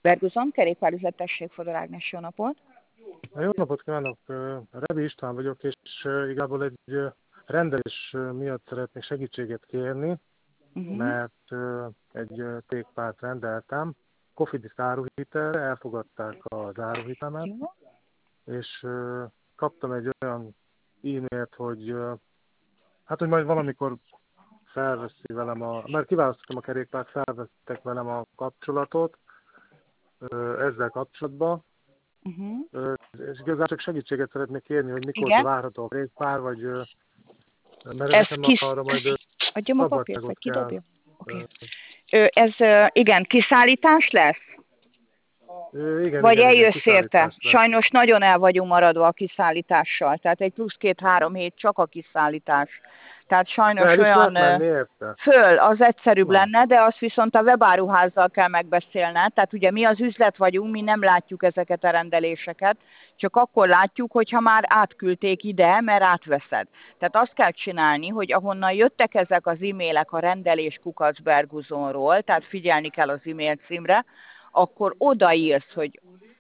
Berguzon, kerékpárüzlet, tessék, Fodor Ágnes, jó napot! Jó napot kívánok! Rebi István vagyok, és igazából egy rendelés miatt szeretnék segítséget kérni, mert egy tékpárt rendeltem, Cofidis áruhitelre, elfogadták az áruhitelmet, Jó. és kaptam egy olyan e-mailt, hogy hogy majd valamikor felveszi velem mert kiválasztottam a kerékpárt, felvettek velem a kapcsolatot ezzel kapcsolatban. És igazából csak segítséget szeretnék kérni, hogy mikor várható a kerékpár, vagy mert Ez nekem arra majd adjam a papírt, vagy szabadságot kidobja? Ez, igen, kiszállítás lesz? Igen, vagy igen, eljössz érte? kiszállítás lesz. Sajnos nagyon el vagyunk maradva a kiszállítással, tehát egy plusz 2-3 hét csak a kiszállítás. Tehát sajnos olyan föl, az egyszerűbb lenne, de azt viszont a webáruházzal kell megbeszélned. Tehát ugye mi az üzlet vagyunk, mi nem látjuk ezeket a rendeléseket, csak akkor látjuk, hogyha már átküldték ide, mert átveszed. Tehát azt kell csinálni, hogy ahonnan jöttek ezek az e-mailek a rendelés Kukacberguzonról, tehát figyelni kell az e-mail címre, akkor odaírsz, hogy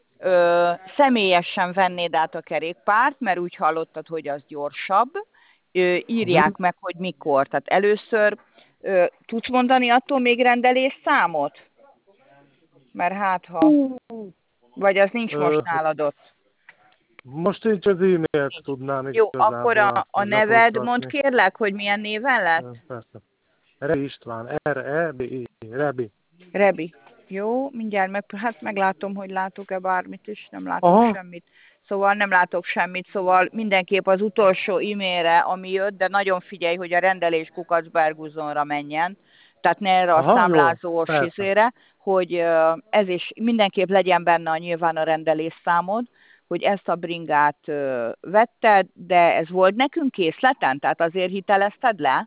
személyesen vennéd át a kerékpárt, mert úgy hallottad, hogy az gyorsabb, írják meg, hogy mikor. Tehát először tudsz mondani attól még rendelés számot? Mert hát ha... Vagy az nincs most nálad ott? Most nincs az e-mailt tudnám Jó, igazából. akkor a neved, mondd kérlek, hogy milyen néven lett? Persze. Rebi István, R-E-B-I, Rebi. Rebi. Jó, mindjárt meglátom, hogy látok-e bármit is, nem látok semmit. Szóval nem látok semmit, szóval mindenképp az utolsó e-mailre, ami jött, de nagyon figyelj, hogy a rendelés Kukacberguzonra menjen, tehát ne erre a számlázós izére, hogy ez is mindenképp legyen benne nyilván a rendelésszámod, hogy ezt a bringát vetted, de ez volt nekünk készleten? Tehát azért hitelezted le?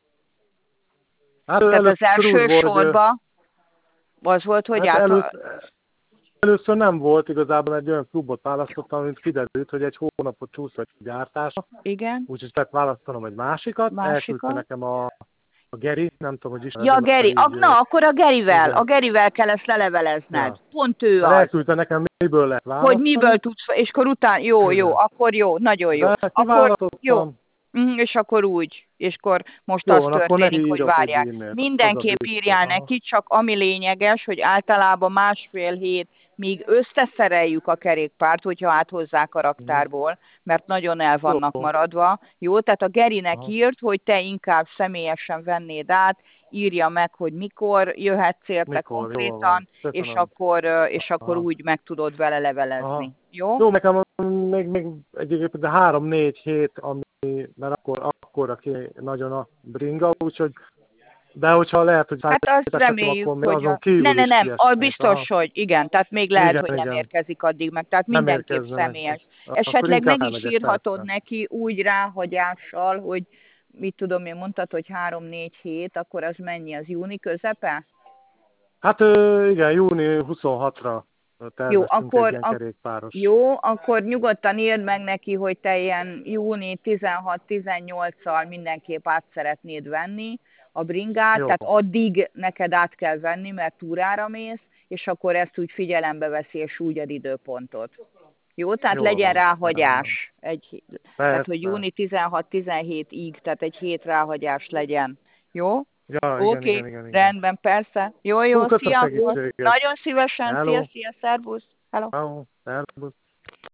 Tehát az első sorba az volt, hogy először nem volt, igazából egy olyan klubot választottam, amit kiderült, hogy egy hónapot csúszott a gyártása. Igen. Úgyhogy kellett választanom egy másikat. Elküldte nekem a Geri, nem tudom, hogy ismered. Ja, Geri, na akkor a Gerivel kell ezt lelevelezned. Ja. Pont ő az. Elküldte nekem, miből lehet választani. Hogy miből tudsz, és akkor utána, jó, akkor jó, nagyon jó. Akkor jó. És akkor úgy, és akkor most az történik, hogy várják. Mindenképp írjál neki, csak ami lényeges, hogy általában 1,5 hét, míg összeszereljük a kerékpárt, hogyha áthozzák a raktárból, mert nagyon el vannak maradva. Jó, tehát a Gerinek írt, hogy te inkább személyesen vennéd át, írja meg, hogy mikor jöhetsz érte konkrétan, és akkor úgy meg tudod vele levelezni. Jó? Jó, nekem még egyébként 3-4 hét, mert akkor aki nagyon a bringa, úgyhogy de hogyha lehet, hogy hát azt reméljük, akkor hogy azon kívül nem, biztos, hogy igen, tehát még lehet, hogy nem érkezik addig meg, tehát mindenképp személyes. Esetleg meg is írhatod neki úgy ráhagyással, hogy mit tudom én, mondtad, hogy 3-4 hét, akkor az mennyi, az júni közepe? Hát igen, júni 26-ra terveztünk egy ilyen kerékpáros. Jó, akkor nyugodtan írd meg neki, hogy te ilyen júni 16-18-al mindenképp át szeretnéd venni a bringát, tehát addig neked át kell venni, mert túrára mész, és akkor ezt úgy figyelembe veszi, és úgy ad időpontot. Jó, tehát legyen ráhagyás. Tehát, hogy júni 16-17-ig, tehát egy hét ráhagyás legyen. Jó? Ja, igen. Rendben, persze. Jó, szia! Nagyon szívesen, szia, szervusz! Hello! Szervusz!